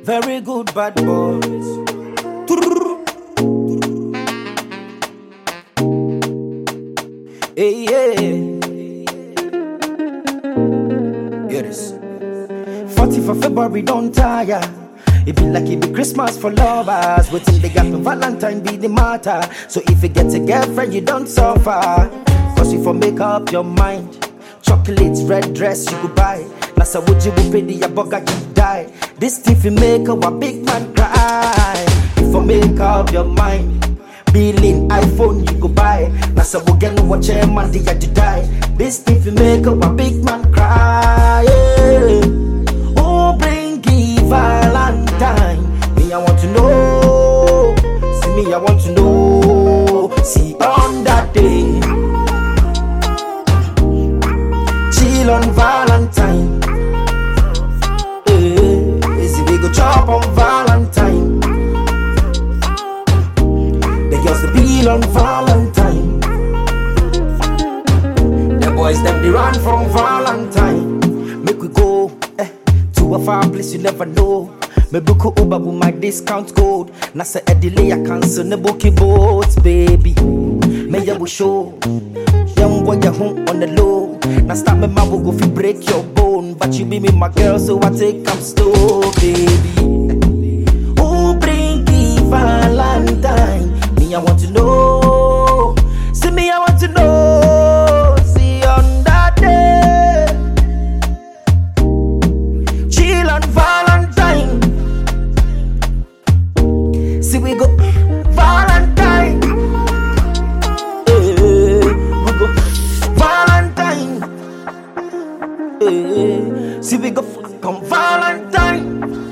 Very good bad boys. Hey, yeah. Hear this. 40 for February, don't tire. It be like it be Christmas for lovers. Waiting they got the Valentine be the matter. So if you get a girlfriend, you don't suffer. Cause if you make up your mind, chocolates, red dress you could buy. Nasa would you pay the burger you die. This thing you make a big man cry. If you make up your mind, billing iPhone you could buy. Nasa would get no watch a man the you die. This thing you make a big man cry. Yeah. Oh, bring it Valentine. Me I want to know. See me I want to know. See on that day, chill on Valentine. See we go chop on Valentine. The girls the bill on Valentine. The boys them they run from Valentine. Make we go to a far place you never know. Me book Uber with my discount code. Nasa a delay I cancel the booking boats, baby. Me ya will show. Young boy you home on the low. Now stop me man will go fi break your bone. But you be me my girl so I take up slow, baby. Who bring the Valentine? Me I want to know. See me I want to know. See on that day, chill on Valentine. See we go Valentine. We go Valentine. See we go fuck on Valentine.